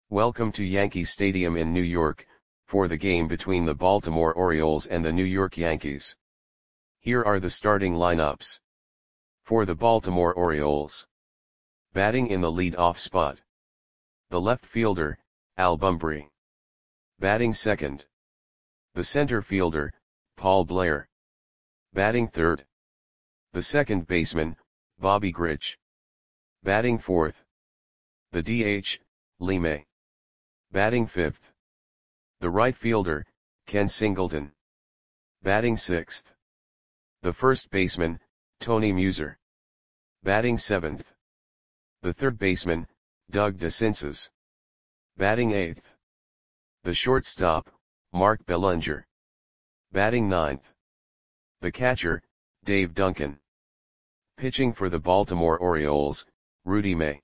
Welcome to Yankee Stadium in New York, for the game between the Baltimore Orioles and the New York Yankees. Here are the starting lineups. For the Baltimore Orioles. Batting in the lead-off spot. The left fielder, Al Bumbry. Batting second. The center fielder, Paul Blair. Batting third. The second baseman, Bobby Grich. Batting fourth. The DH, Lee May. Batting fifth. The right fielder, Ken Singleton. Batting sixth. The first baseman, Tony Muser. Batting seventh. The third baseman, Doug DeCinces. Batting eighth. The shortstop, Mark Belanger. Batting ninth. The catcher, Dave Duncan. Pitching for the Baltimore Orioles, Rudy May.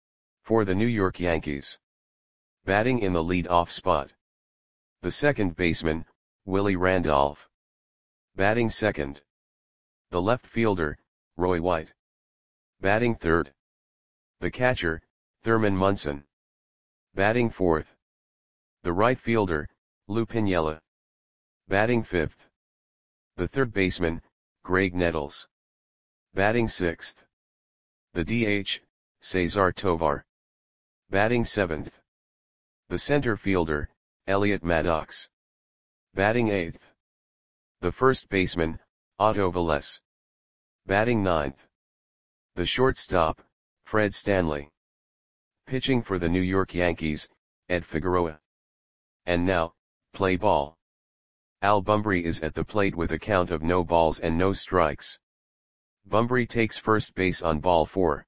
For the New York Yankees. Batting in the lead-off spot. The second baseman, Willie Randolph. Batting second. The left fielder, Roy White. Batting third. The catcher, Thurman Munson. Batting fourth. The right fielder, Lou Piniella. Batting fifth. The third baseman, Greg Nettles. Batting sixth. The DH, Cesar Tovar. Batting seventh. The center fielder, Elliot Maddox. Batting eighth. The first baseman, Otto Velez. Batting ninth. The shortstop, Fred Stanley. Pitching for the New York Yankees, Ed Figueroa. And now, play ball. Al Bumbry is at the plate with a count of no balls and no strikes. Bumbry takes first base on ball 4.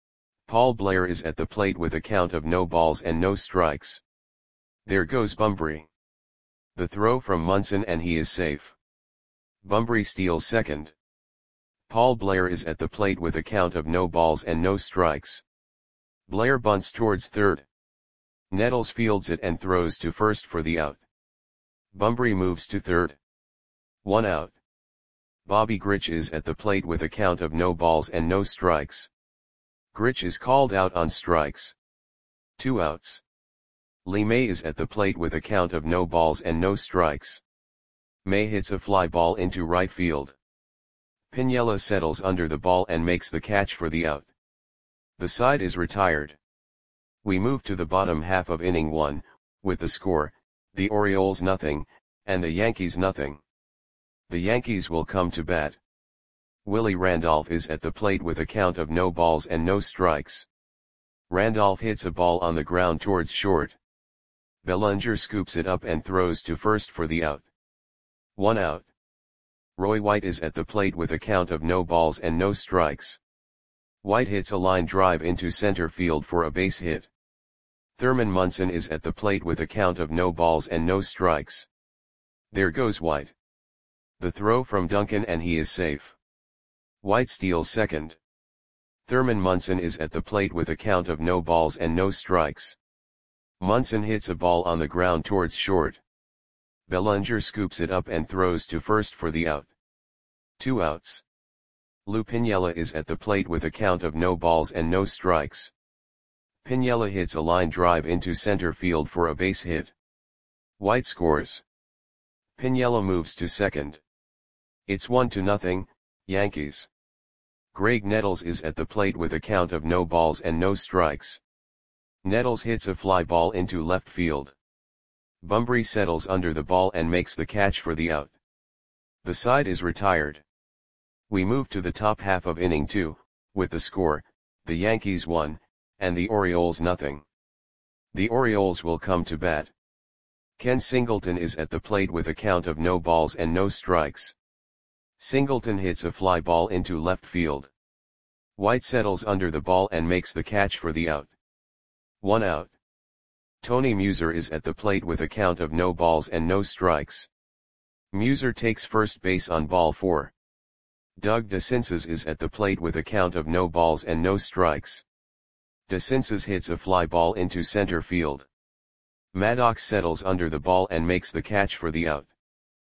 Paul Blair is at the plate with a count of no balls and no strikes. There goes Bumbry. The throw from Munson and he is safe. Bumbry steals second. Paul Blair is at the plate with a count of no balls and no strikes. Blair bunts towards third. Nettles fields it and throws to first for the out. Bumbry moves to third. 1 out. Bobby Grich is at the plate with a count of no balls and no strikes. Grich is called out on strikes. 2 outs. Lee May is at the plate with a count of no balls and no strikes. May hits a fly ball into right field. Piniella settles under the ball and makes the catch for the out. The side is retired. We move to the bottom half of inning 1, with the score, the Orioles nothing, and the Yankees nothing. The Yankees will come to bat. Willie Randolph is at the plate with a count of no balls and no strikes. Randolph hits a ball on the ground towards short. Belanger scoops it up and throws to first for the out. 1 out. Roy White is at the plate with a count of no balls and no strikes. White hits a line drive into center field for a base hit. Thurman Munson is at the plate with a count of no balls and no strikes. There goes White. The throw from Duncan and he is safe. White steals second. Thurman Munson is at the plate with a count of no balls and no strikes. Munson hits a ball on the ground towards short. Belanger scoops it up and throws to first for the out. 2 outs. Lou Piniella is at the plate with a count of no balls and no strikes. Piniella hits a line drive into center field for a base hit. White scores. Piniella moves to second. It's 1-0, Yankees. Greg Nettles is at the plate with a count of no balls and no strikes. Nettles hits a fly ball into left field. Bumbry settles under the ball and makes the catch for the out. The side is retired. We move to the top half of inning 2, with the score, the Yankees 1, and the Orioles nothing. The Orioles will come to bat. Ken Singleton is at the plate with a count of no balls and no strikes. Singleton hits a fly ball into left field. White settles under the ball and makes the catch for the out. 1 out. Tony Muser is at the plate with a count of no balls and no strikes. Muser takes first base on ball 4. Doug DeCinces is at the plate with a count of no balls and no strikes. DeCinces hits a fly ball into center field. Maddox settles under the ball and makes the catch for the out.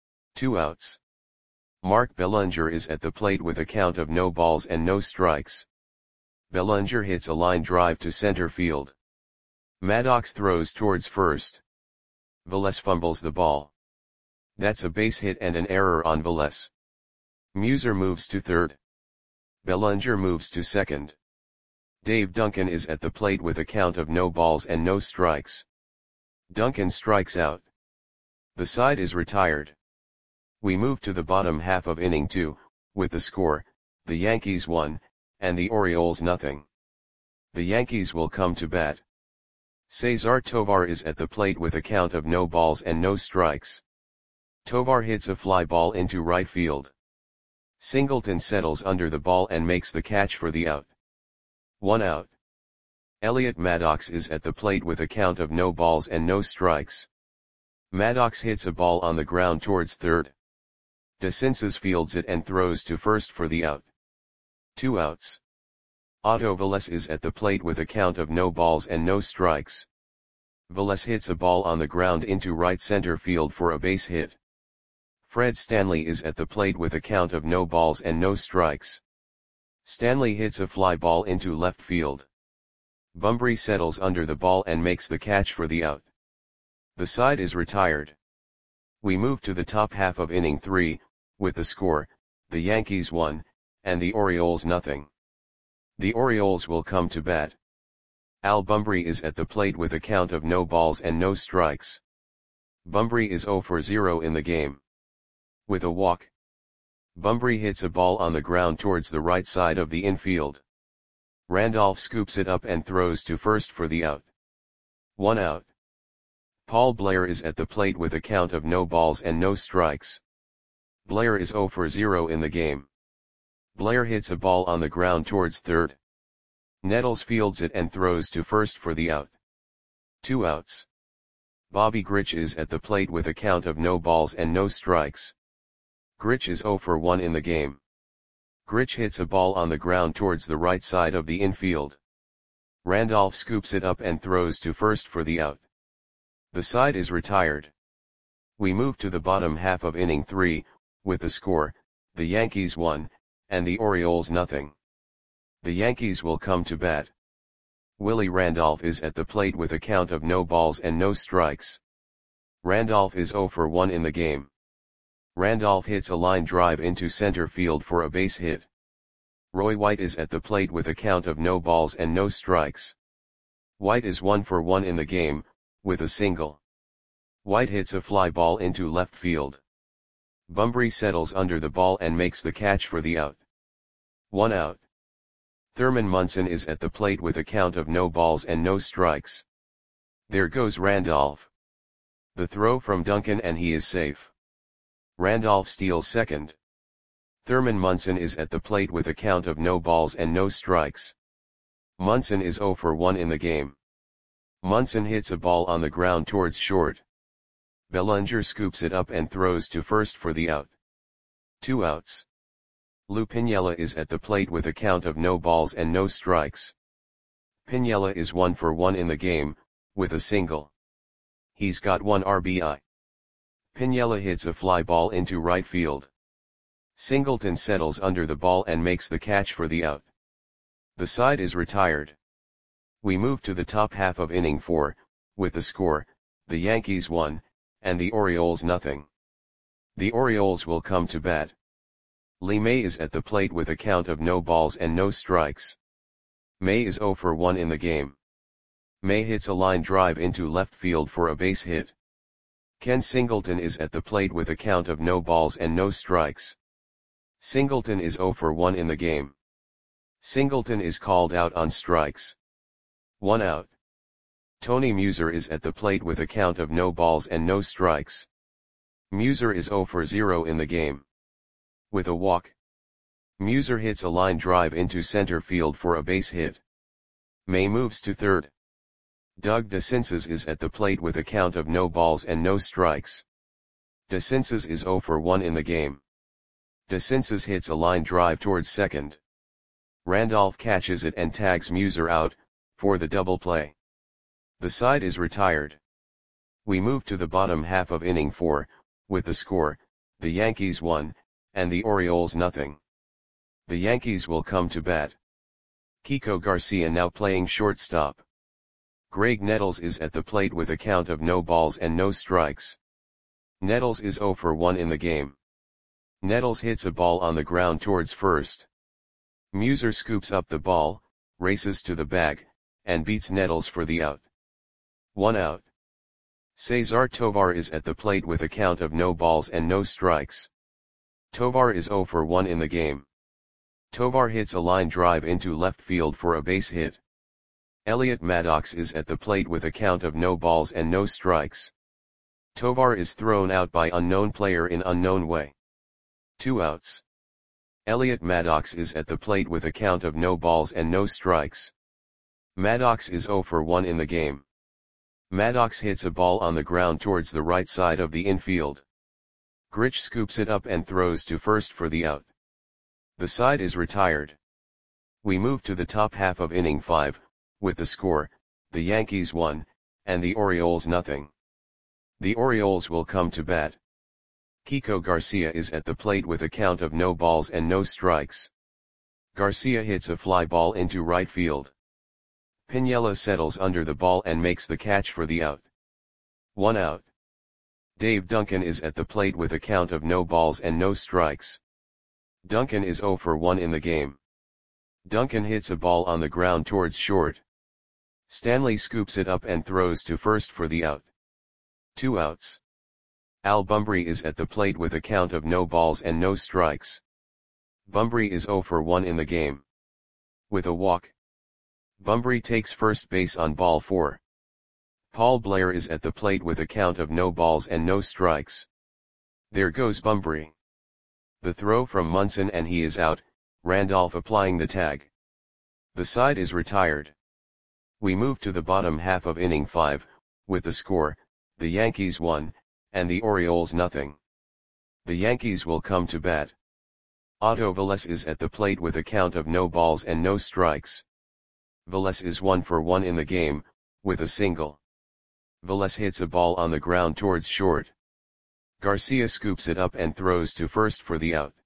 2 outs. Mark Belanger is at the plate with a count of no balls and no strikes. Belanger hits a line drive to center field. Maddox throws towards first. Velez fumbles the ball. That's a base hit and an error on Velez. Muser moves to third. Bellinger moves to second. Dave Duncan is at the plate with a count of no balls and no strikes. Duncan strikes out. The side is retired. We move to the bottom half of inning 2, with the score, the Yankees 1, and the Orioles nothing. The Yankees will come to bat. Cesar Tovar is at the plate with a count of no balls and no strikes. Tovar hits a fly ball into right field. Singleton settles under the ball and makes the catch for the out. 1 out. Elliot Maddox is at the plate with a count of no balls and no strikes. Maddox hits a ball on the ground towards third. DeCinces fields it and throws to first for the out. 2 outs. Otto Velez is at the plate with a count of no balls and no strikes. Velez hits a ball on the ground into right center field for a base hit. Fred Stanley is at the plate with a count of no balls and no strikes. Stanley hits a fly ball into left field. Bunbury settles under the ball and makes the catch for the out. The side is retired. We move to the top half of inning 3, with the score, the Yankees 1, and the Orioles nothing. The Orioles will come to bat. Al Bunbury is at the plate with a count of no balls and no strikes. Bunbury is 0 for 0 in the game. With a walk, Bunbury hits a ball on the ground towards the right side of the infield. Randolph scoops it up and throws to first for the out. 1 out. Paul Blair is at the plate with a count of no balls and no strikes. Blair is 0 for 0 in the game. Blair hits a ball on the ground towards third. Nettles fields it and throws to first for the out. 2 outs. Bobby Grich is at the plate with a count of no balls and no strikes. Grich is 0 for 1 in the game. Grich hits a ball on the ground towards the right side of the infield. Randolph scoops it up and throws to first for the out. The side is retired. We move to the bottom half of inning 3, with the score, the Yankees 1, and the Orioles nothing. The Yankees will come to bat. Willie Randolph is at the plate with a count of no balls and no strikes. Randolph is 0 for 1 in the game. Randolph hits a line drive into center field for a base hit. Roy White is at the plate with a count of no balls and no strikes. White is 1 for 1 in the game, with a single. White hits a fly ball into left field. Bunbury settles under the ball and makes the catch for the out. 1 out. Thurman Munson is at the plate with a count of no balls and no strikes. There goes Randolph. The throw from Duncan and he is safe. Randolph steals second. Thurman Munson is at the plate with a count of no balls and no strikes. Munson is 0 for 1 in the game. Munson hits a ball on the ground towards short. Bellinger scoops it up and throws to first for the out. 2 outs. Lou Piniella is at the plate with a count of no balls and no strikes. Piniella is 1 for 1 in the game, with a single. He's got 1 RBI. Piniella hits a fly ball into right field. Singleton settles under the ball and makes the catch for the out. The side is retired. We move to the top half of inning 4, with the score, the Yankees 1, and the Orioles nothing. The Orioles will come to bat. Lee May is at the plate with a count of no balls and no strikes. May is 0 for 1 in the game. May hits a line drive into left field for a base hit. Ken Singleton is at the plate with a count of no balls and no strikes. Singleton is 0 for 1 in the game. Singleton is called out on strikes. 1 out. Tony Muser is at the plate with a count of no balls and no strikes. Muser is 0 for 0 in the game. With a walk, Muser hits a line drive into center field for a base hit. May moves to third. Doug DeCinces is at the plate with a count of no balls and no strikes. DeCinces is 0 for 1 in the game. DeCinces hits a line drive towards second. Randolph catches it and tags Muser out, for the double play. The side is retired. We move to the bottom half of inning 4, with the score, the Yankees 1, and the Orioles nothing. The Yankees will come to bat. Kiko Garcia now playing shortstop. Greg Nettles is at the plate with a count of no balls and no strikes. Nettles is 0 for 1 in the game. Nettles hits a ball on the ground towards first. Muser scoops up the ball, races to the bag, and beats Nettles for the out. 1 out. Cesar Tovar is at the plate with a count of no balls and no strikes. Tovar is 0 for 1 in the game. Tovar hits a line drive into left field for a base hit. Elliot Maddox is at the plate with a count of no balls and no strikes. Tovar is thrown out by unknown player in unknown way. 2 outs. Elliot Maddox is at the plate with a count of no balls and no strikes. Maddox is 0 for 1 in the game. Maddox hits a ball on the ground towards the right side of the infield. Grich scoops it up and throws to first for the out. The side is retired. We move to the top half of inning 5, with the score, the Yankees 1, and the Orioles nothing. The Orioles will come to bat. Kiko Garcia is at the plate with a count of no balls and no strikes. Garcia hits a fly ball into right field. Piniella settles under the ball and makes the catch for the out. 1 out. Dave Duncan is at the plate with a count of no balls and no strikes. Duncan is 0 for 1 in the game. Duncan hits a ball on the ground towards short. Stanley scoops it up and throws to first for the out. 2 outs. Al Bumbry is at the plate with a count of no balls and no strikes. Bumbry is 0 for 1 in the game. With a walk, Bumbry takes first base on ball 4. Paul Blair is at the plate with a count of no balls and no strikes. There goes Bumbry. The throw from Munson and he is out, Randolph applying the tag. The side is retired. We move to the bottom half of inning 5, with the score, the Yankees 1, and the Orioles nothing. The Yankees will come to bat. Otto Velez is at the plate with a count of no balls and no strikes. Velez is 1 for 1 in the game, with a single. Velez hits a ball on the ground towards short. Garcia scoops it up and throws to first for the out.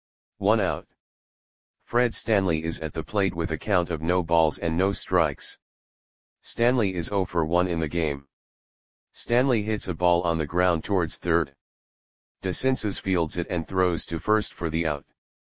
1 out. Fred Stanley is at the plate with a count of no balls and no strikes. Stanley is 0 for 1 in the game. Stanley hits a ball on the ground towards third. DeCinces fields it and throws to first for the out.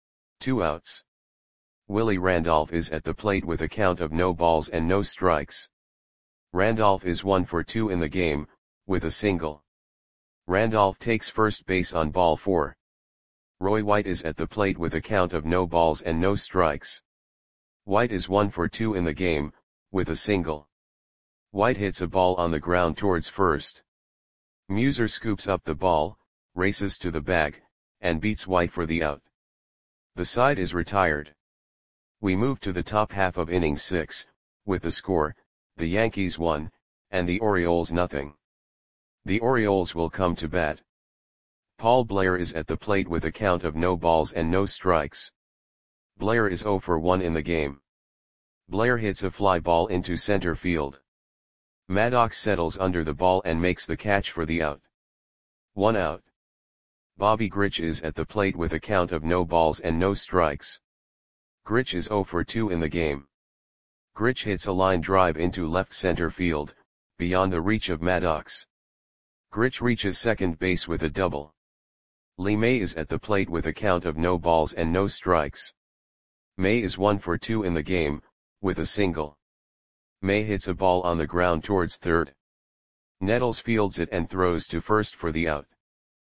2 outs. Willie Randolph is at the plate with a count of no balls and no strikes. Randolph is 1 for 2 in the game, with a single. Randolph takes first base on ball 4. Roy White is at the plate with a count of no balls and no strikes. White is 1 for 2 in the game, with a single. White hits a ball on the ground towards first. Muser scoops up the ball, races to the bag, and beats White for the out. The side is retired. We move to the top half of inning 6, with the score, the Yankees 1, and the Orioles nothing. The Orioles will come to bat. Paul Blair is at the plate with a count of no balls and no strikes. Blair is 0 for 1 in the game. Blair hits a fly ball into center field. Maddox settles under the ball and makes the catch for the out. 1 out. Bobby Grich is at the plate with a count of no balls and no strikes. Grich is 0 for 2 in the game. Grich hits a line drive into left center field, beyond the reach of Maddox. Grich reaches second base with a double. Lee May is at the plate with a count of no balls and no strikes. May is 1 for 2 in the game, with a single. May hits a ball on the ground towards third. Nettles fields it and throws to first for the out.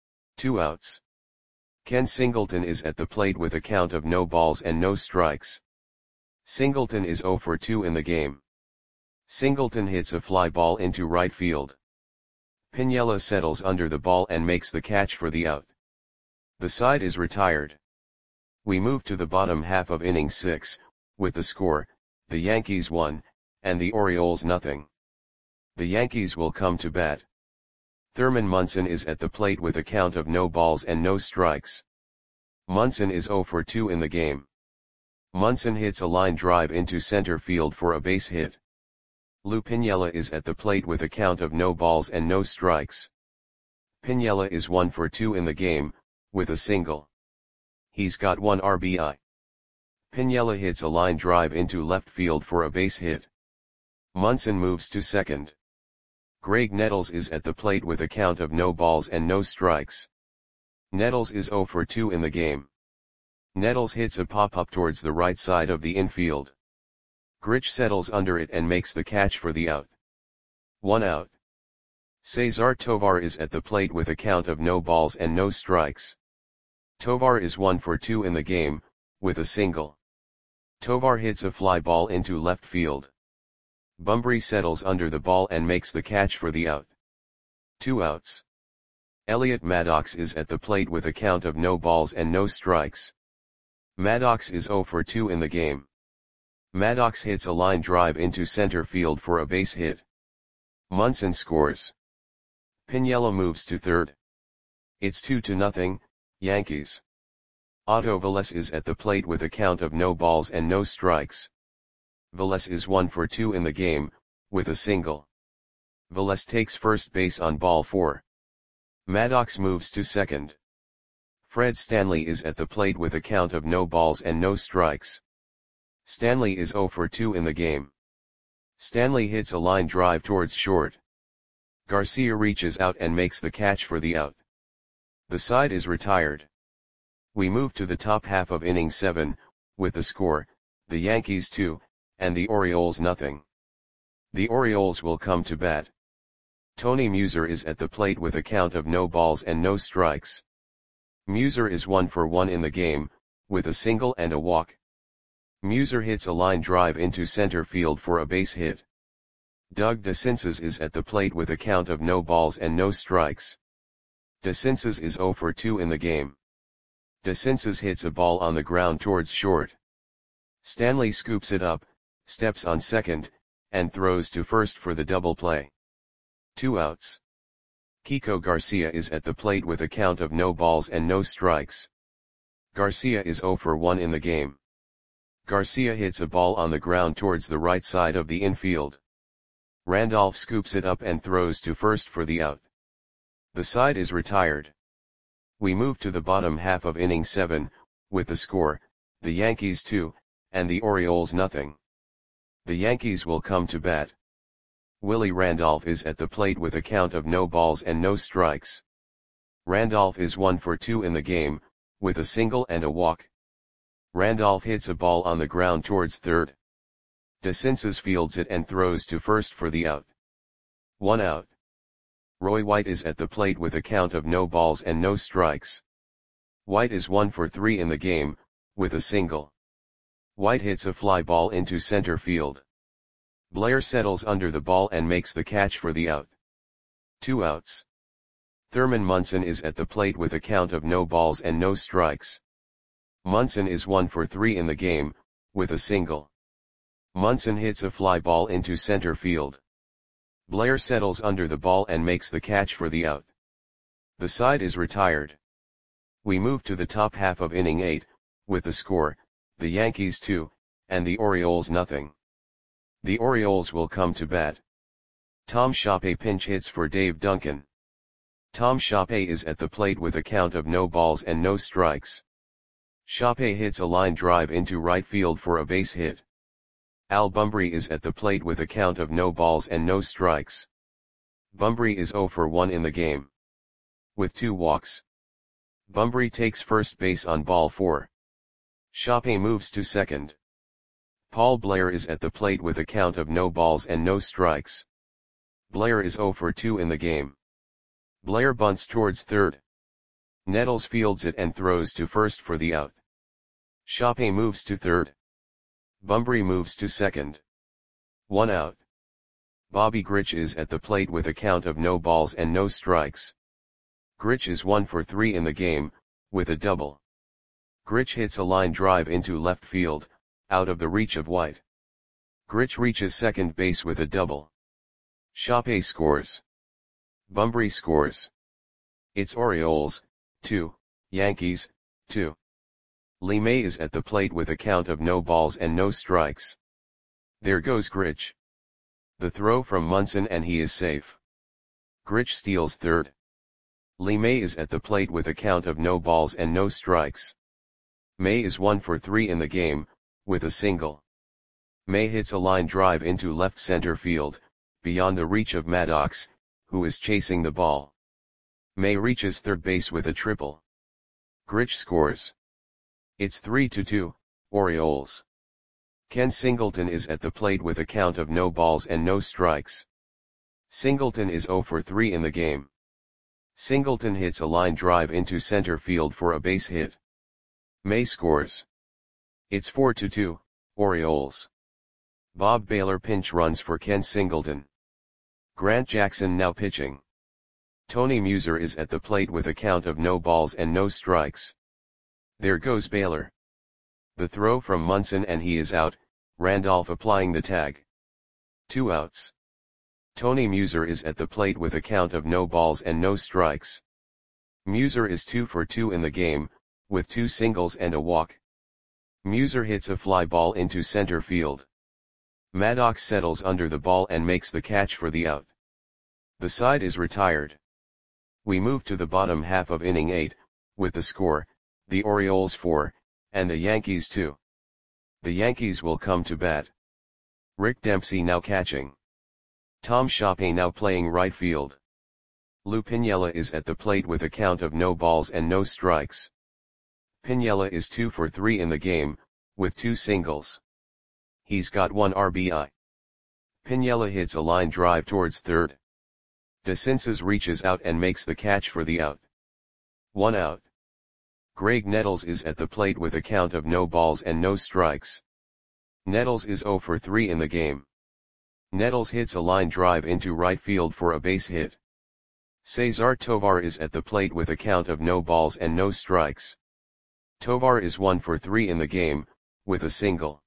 2 outs. Ken Singleton is at the plate with a count of no balls and no strikes. Singleton is 0 for 2 in the game. Singleton hits a fly ball into right field. Piniella settles under the ball and makes the catch for the out. The side is retired. We move to the bottom half of inning 6, with the score, the Yankees 1, and the Orioles nothing. The Yankees will come to bat. Thurman Munson is at the plate with a count of no balls and no strikes. Munson is 0 for 2 in the game. Munson hits a line drive into center field for a base hit. Lou Piniella is at the plate with a count of no balls and no strikes. Piniella is 1 for 2 in the game, with a single. He's got 1 RBI. Piniella hits a line drive into left field for a base hit. Munson moves to second. Greg Nettles is at the plate with a count of no balls and no strikes. Nettles is 0 for 2 in the game. Nettles hits a pop-up towards the right side of the infield. Grich settles under it and makes the catch for the out. 1 out. Cesar Tovar is at the plate with a count of no balls and no strikes. Tovar is 1 for 2 in the game, with a single. Tovar hits a fly ball into left field. Bunbury settles under the ball and makes the catch for the out. 2 outs. Elliot Maddox is at the plate with a count of no balls and no strikes. Maddox is 0 for 2 in the game. Maddox hits a line drive into center field for a base hit. Munson scores. Piniella moves to third. It's 2-0, Yankees. Otto Velez is at the plate with a count of no balls and no strikes. Velez is 1 for 2 in the game, with a single. Velez takes first base on ball 4. Maddox moves to second. Fred Stanley is at the plate with a count of no balls and no strikes. Stanley is 0 for 2 in the game. Stanley hits a line drive towards short. Garcia reaches out and makes the catch for the out. The side is retired. We move to the top half of inning 7, with the score, the Yankees 2, and the Orioles nothing. The Orioles will come to bat. Tony Muser is at the plate with a count of no balls and no strikes. Muser is 1 for 1 in the game, with a single and a walk. Muser hits a line drive into center field for a base hit. Doug DeCinces is at the plate with a count of no balls and no strikes. DeCinces is 0 for 2 in the game. DeCinces hits a ball on the ground towards short. Stanley scoops it up, steps on second, and throws to first for the double play. 2 outs. Kiko Garcia is at the plate with a count of no balls and no strikes. Garcia is 0 for 1 in the game. Garcia hits a ball on the ground towards the right side of the infield. Randolph scoops it up and throws to first for the out. The side is retired. We move to the bottom half of inning 7, with the score, the Yankees 2, and the Orioles nothing. The Yankees will come to bat. Willie Randolph is at the plate with a count of no balls and no strikes. Randolph is 1 for 2 in the game, with a single and a walk. Randolph hits a ball on the ground towards third. DeCinces fields it and throws to first for the out. 1 out. Roy White is at the plate with a count of no balls and no strikes. White is 1 for 3 in the game, with a single. White hits a fly ball into center field. Blair settles under the ball and makes the catch for the out. 2 outs. Thurman Munson is at the plate with a count of no balls and no strikes. Munson is 1 for 3 in the game, with a single. Munson hits a fly ball into center field. Blair settles under the ball and makes the catch for the out. The side is retired. We move to the top half of inning 8, with the score, the Yankees 2, and the Orioles nothing. The Orioles will come to bat. Tom Shoppe pinch hits for Dave Duncan. Tom Shoppe is at the plate with a count of no balls and no strikes. Shoppe hits a line drive into right field for a base hit. Al Bunbury is at the plate with a count of no balls and no strikes. Bunbury is 0 for 1 in the game. With 2 walks. Bunbury takes first base on ball 4. Shoppe moves to second. Paul Blair is at the plate with a count of no balls and no strikes. Blair is 0 for 2 in the game. Blair bunts towards third. Nettles fields it and throws to first for the out. Shoppe moves to third. Bunbury moves to second. 1 out. Bobby Grich is at the plate with a count of no balls and no strikes. Grich is 1 for 3 in the game, with a double. Grich hits a line drive into left field, out of the reach of White. Grich reaches second base with a double. Shoppe scores. Bunbury scores. It's Orioles, 2, Yankees, 2. Lee May is at the plate with a count of no balls and no strikes. There goes Grich. The throw from Munson and he is safe. Grich steals third. Lee May is at the plate with a count of no balls and no strikes. May is 1 for 3 in the game, with a single. May hits a line drive into left center field, beyond the reach of Maddox, who is chasing the ball. May reaches third base with a triple. Grich scores. It's 3-2, Orioles. Ken Singleton is at the plate with a count of no balls and no strikes. Singleton is 0 for 3 in the game. Singleton hits a line drive into center field for a base hit. May scores. It's 4-2, Orioles. Bob Baylor pinch runs for Ken Singleton. Grant Jackson now pitching. Tony Muser is at the plate with a count of no balls and no strikes. There goes Baylor. The throw from Munson and he is out, Randolph applying the tag. 2 outs. Tony Muser is at the plate with a count of no balls and no strikes. Muser is 2 for 2 in the game, with 2 singles and a walk. Muser hits a fly ball into center field. Maddox settles under the ball and makes the catch for the out. The side is retired. We move to the bottom half of inning 8, with the score, the Orioles 4, and the Yankees 2. The Yankees will come to bat. Rick Dempsey now catching. Tom Shoppe now playing right field. Lou Piniella is at the plate with a count of no balls and no strikes. Piniella is 2 for 3 in the game, with 2 singles. He's got 1 RBI. Piniella hits a line drive towards third. DeCinces reaches out and makes the catch for the out. 1 out. Greg Nettles is at the plate with a count of no balls and no strikes. Nettles is 0 for 3 in the game. Nettles hits a line drive into right field for a base hit. Cesar Tovar is at the plate with a count of no balls and no strikes. Tovar is 1 for 3 in the game, with a single.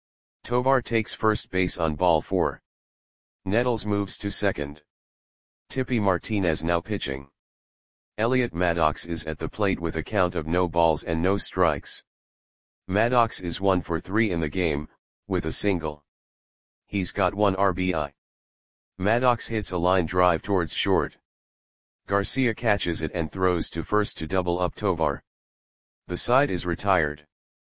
Tovar takes first base on ball 4. Nettles moves to second. Tippy Martinez now pitching. Elliot Maddox is at the plate with a count of no balls and no strikes. Maddox is 1 for 3 in the game, with a single. He's got 1 RBI. Maddox hits a line drive towards short. Garcia catches it and throws to first to double up Tovar. The side is retired.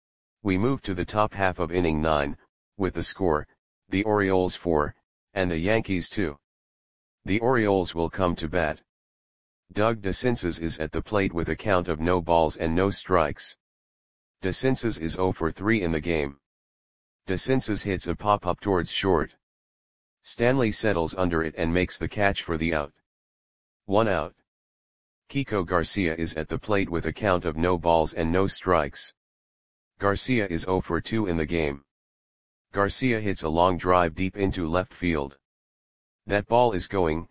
We move to the top half of inning 9, with the score, the Orioles 4, and the Yankees 2. The Orioles will come to bat. Doug DeCinces is at the plate with a count of no balls and no strikes. DeCinces is 0 for 3 in the game. DeCinces hits a pop-up towards short. Stanley settles under it and makes the catch for the out. 1 out. Kiko Garcia is at the plate with a count of no balls and no strikes. Garcia is 0 for 2 in the game. Garcia hits a long drive deep into left field. That ball is gone.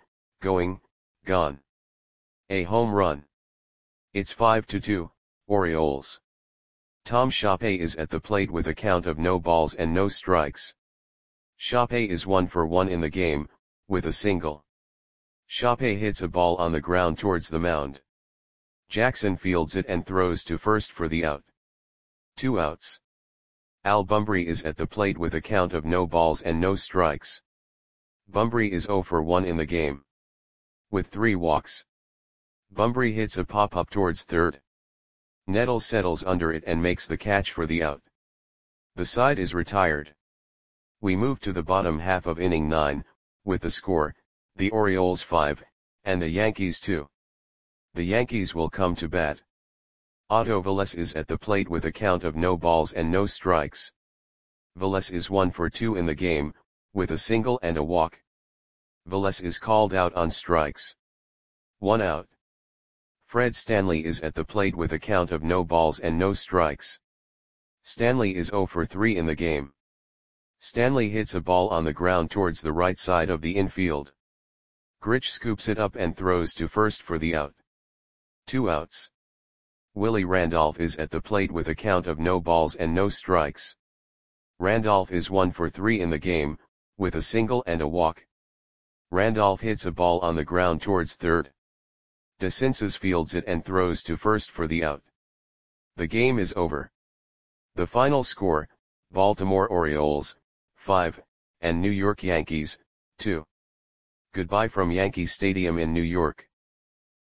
A home run. It's 5-2, Orioles. Tom Shoppe is at the plate with a count of no balls and no strikes. Shoppe is 1 for 1 in the game, with a single. Shoppe hits a ball on the ground towards the mound. Jackson fields it and throws to first for the out. 2 outs. Al Bumbry is at the plate with a count of no balls and no strikes. Bumbry is 0 for 1 in the game. With 3 walks. Bumbry hits a pop-up towards third. Nettles settles under it and makes the catch for the out. The side is retired. We move to the bottom half of inning 9, with the score, the Orioles 5, and the Yankees 2. The Yankees will come to bat. Otto Velez is at the plate with a count of no balls and no strikes. Velez is 1 for 2 in the game, with a single and a walk. Velez is called out on strikes. 1 out. Fred Stanley is at the plate with a count of no balls and no strikes. Stanley is 0 for 3 in the game. Stanley hits a ball on the ground towards the right side of the infield. Grich scoops it up and throws to first for the out. 2 outs. Willie Randolph is at the plate with a count of no balls and no strikes. Randolph is 1 for 3 in the game, with a single and a walk. Randolph hits a ball on the ground towards third. DeCinces fields it and throws to first for the out. The game is over. The final score, Baltimore Orioles, 5, and New York Yankees, 2. Goodbye from Yankee Stadium in New York.